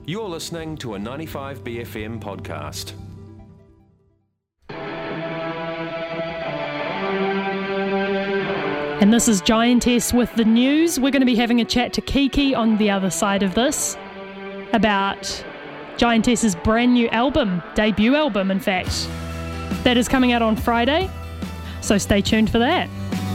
You're listening to a 95BFM podcast. And this is Giantess with the news. We're going to be having a chat to Kiki on the other side of this about Giantess's brand new album, debut album in fact, that is coming out on Friday. So stay tuned for that.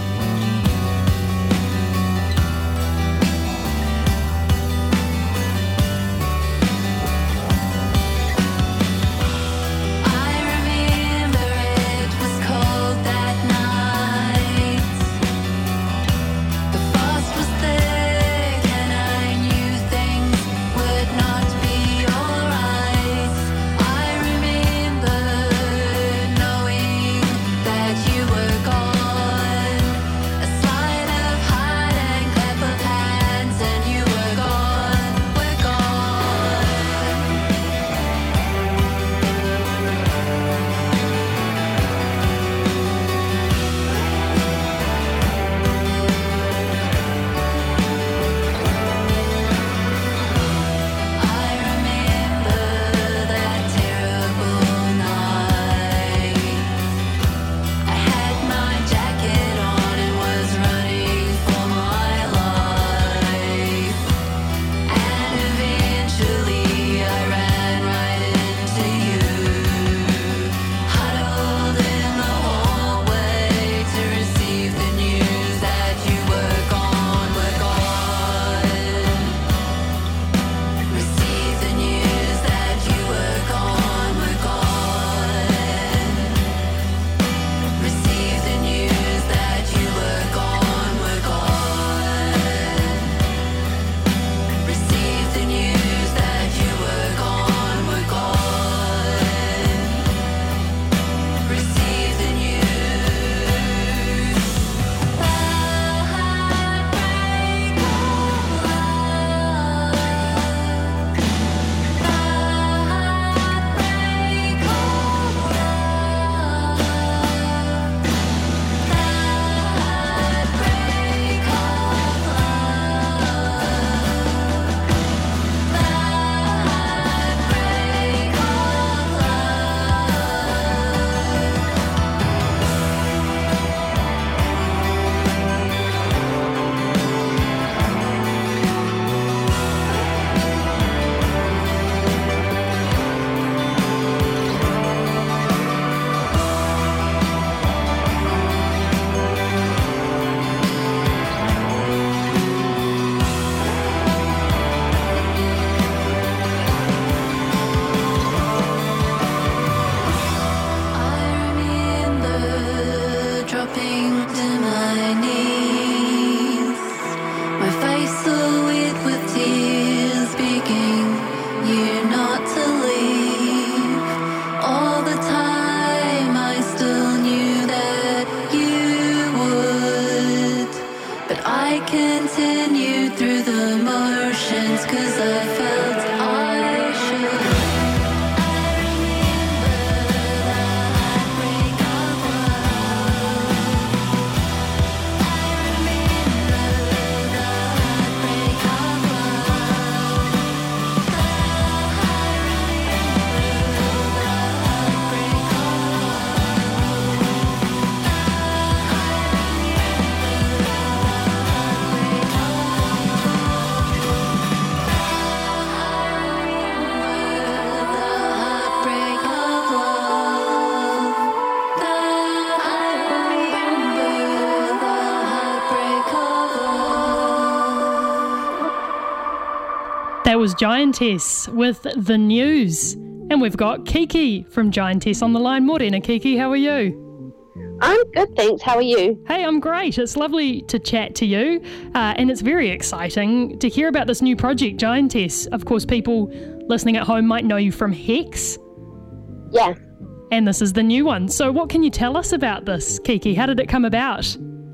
That was Giantess with the news. And we've got Kiki from Giantess on the line. Morena, Kiki, how are you? I'm good, thanks. How are you? Hey, I'm great. It's lovely to chat to you. And it's very exciting to hear about this new project, Giantess. Of course, people listening at home might know you from Hex. Yeah. And this is the new one. So what can you tell us about this, Kiki? How did it come about?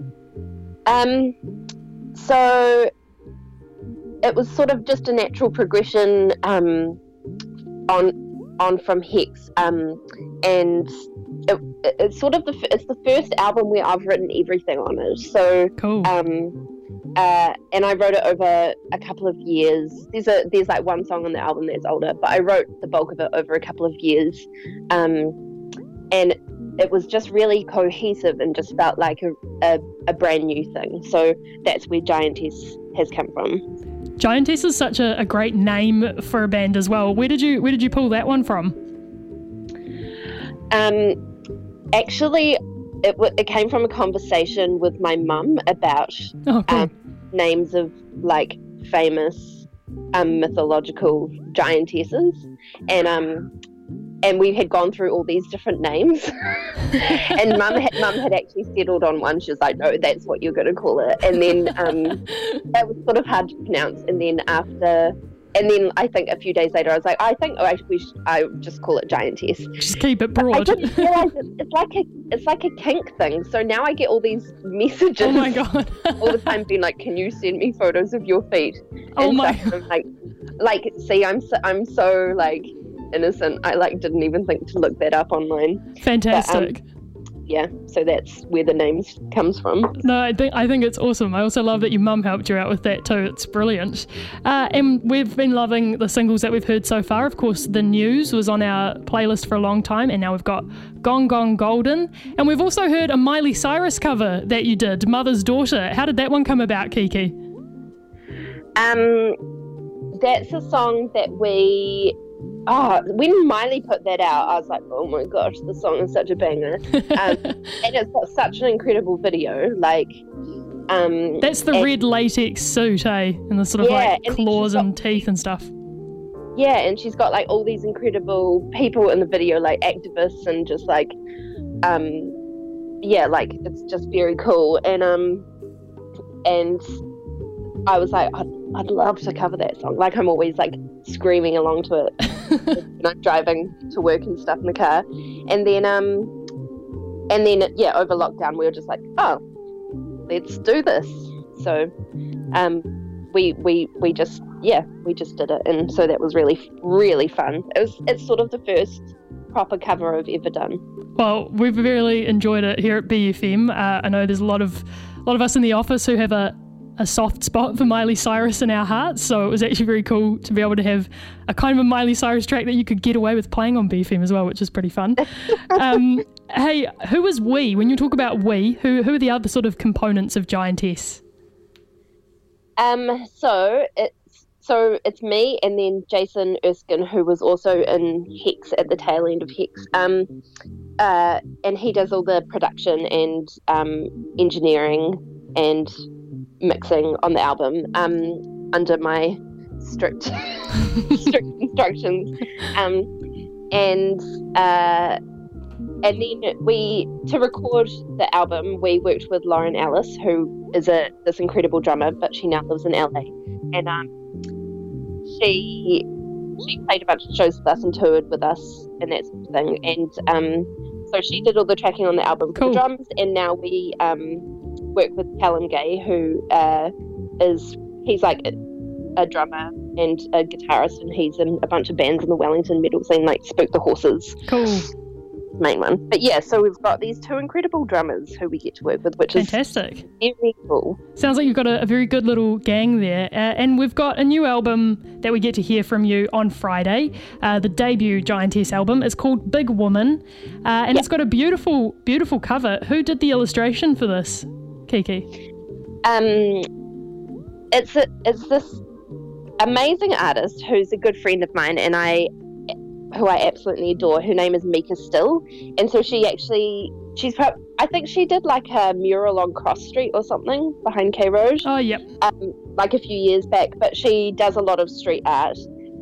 So it was sort of just a natural progression on from Hex, and it's sort of it's the first album where I've written everything on it. So cool. and I wrote it over a couple of years. There's like one song on the album that's older, but I wrote the bulk of it over a couple of years, and it was just really cohesive and just felt like a brand new thing. So that's where Giantess has come from. Giantess is such a great name for a band as well. Where did you pull that one from? Actually, it came from a conversation with my mum about names of like famous mythological giantesses, and we had gone through all these different names, and mum had actually settled on one. She was like, "No, that's what you're going to call it." And then that was sort of hard to pronounce. And then I think a few days later, I was like, I think I just call it Giantess. Just keep it broad. I didn't realize it's like a kink thing. So now I get all these messages. Oh my god! all the time being like, "Can you send me photos of your feet?" Oh my! I'm like, see, I'm so like innocent. I like didn't even think to look that up online. Fantastic. But, yeah, so that's where the names comes from. No, I think it's awesome. I also love that your mum helped you out with that too. It's brilliant. And we've been loving the singles that we've heard so far. Of course, The News was on our playlist for a long time, and now we've got Gone Gone Golden. And we've also heard a Miley Cyrus cover that you did, Mother's Daughter. How did that one come about, Kiki? That's a song that when Miley put that out, I was like, oh my gosh, the song is such a banger. And it's got such an incredible video. Like, that's the red latex suit, eh? And the sort of like claws and teeth and stuff. Yeah, and she's got like all these incredible people in the video, like activists and just like, like it's just very cool. And I was like, I'd love to cover that song. Like I'm always like screaming along to it when I'm driving to work and stuff in the car. And then over lockdown we were just like, oh, let's do this. So we just did it, and so that was really, really fun. It's sort of the first proper cover I've ever done. Well, we've really enjoyed it here at BFM. I know there's a lot of us in the office who have a soft spot for Miley Cyrus in our hearts, so it was actually very cool to be able to have a kind of a Miley Cyrus track that you could get away with playing on BFM as well, which is pretty fun. Hey, who is we? When you talk about we, who are the other sort of components of Giantess? So it's me and then Jason Erskine, who was also in Hex at the tail end of Hex. And he does all the production and engineering and mixing on the album under my strict instructions. And then to record the album, we worked with Lauren Ellis, who is this incredible drummer, but she now lives in LA. And she played a bunch of shows with us and toured with us and that sort of thing. And so she did all the tracking on the album for the drums, and now we work with Callum Gay, who he's like a drummer and a guitarist, and he's in a bunch of bands in the Wellington metal scene, like Spook the Horses. Cool. Main one. But yeah, so we've got these two incredible drummers who we get to work with, which fantastic. Is very cool. Sounds like you've got a very good little gang there. And we've got a new album that we get to hear from you on Friday. The debut Giantess album is called Big Woman, and it's got a beautiful, beautiful cover. Who did the illustration for this, Kiki? It's this amazing artist who's a good friend of mine, and who I absolutely adore. Her name is Mika Still, and so I think she did like a mural on Cross Street or something behind K Road. Oh, yep. Like a few years back, but she does a lot of street art.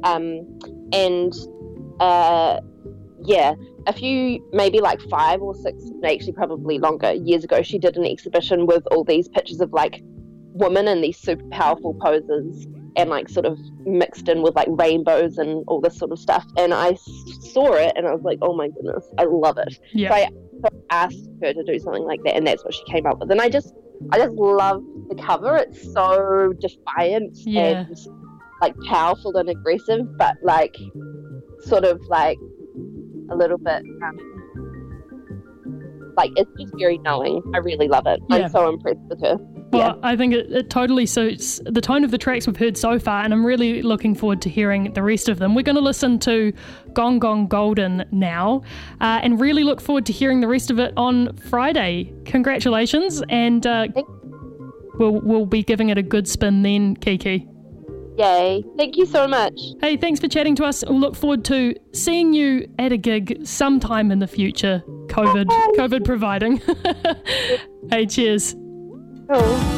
A few, maybe like 5 or 6, actually probably longer, years ago, she did an exhibition with all these pictures of like women in these super powerful poses, and like sort of mixed in with like rainbows and all this sort of stuff. And I saw it and I was like, oh my goodness, I love it. Yeah. So I asked her to do something like that, and that's what she came up with. And I just love the cover. It's so defiant and like powerful and aggressive, but like sort of like a little bit like it's just very knowing. I really love it. I'm so impressed with her. Well, I think it totally suits the tone of the tracks we've heard so far, and I'm really looking forward to hearing the rest of them. We're going to listen to Gone Gone Golden now, and really look forward to hearing the rest of it on Friday. Congratulations, and we'll be giving it a good spin then, Kiki. Yay. Thank you so much. Hey, thanks for chatting to us. We'll look forward to seeing you at a gig sometime in the future, COVID providing. Hey, cheers. Oh.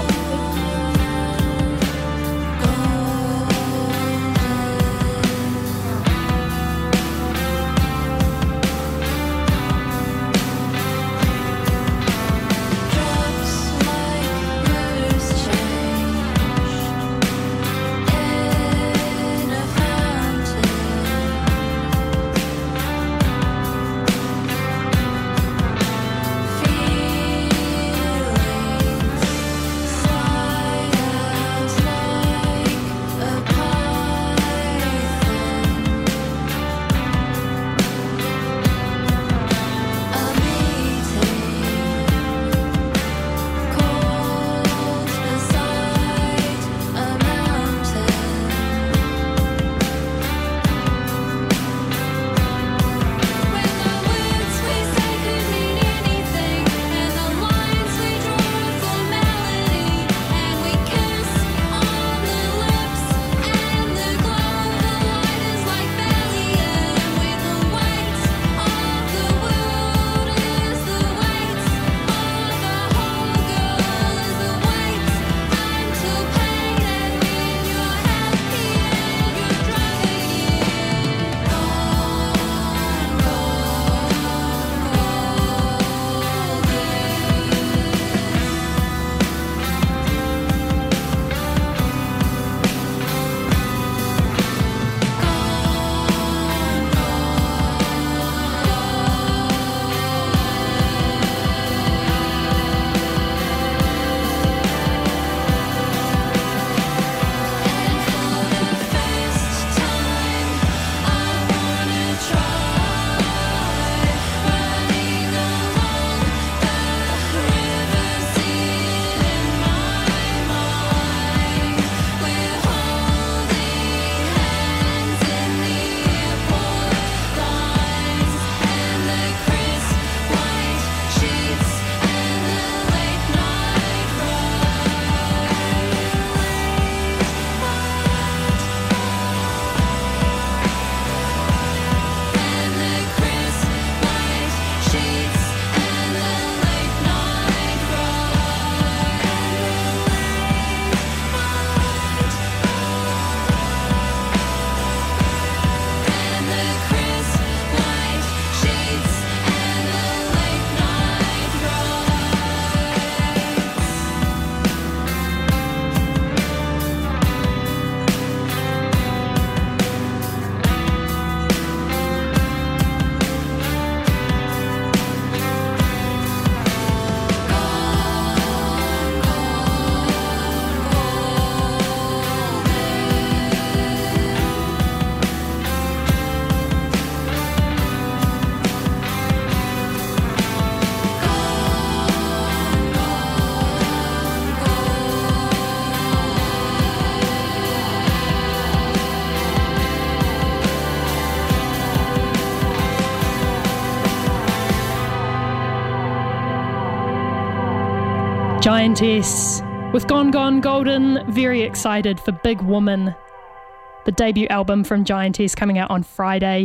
Giantess with Gone Gone Golden. Very excited for Big Woman, the debut album from Giantess coming out on Friday.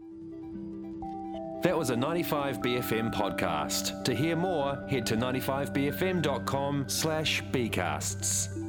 That was a 95BFM podcast. To hear more, head to 95bfm.com/bcasts.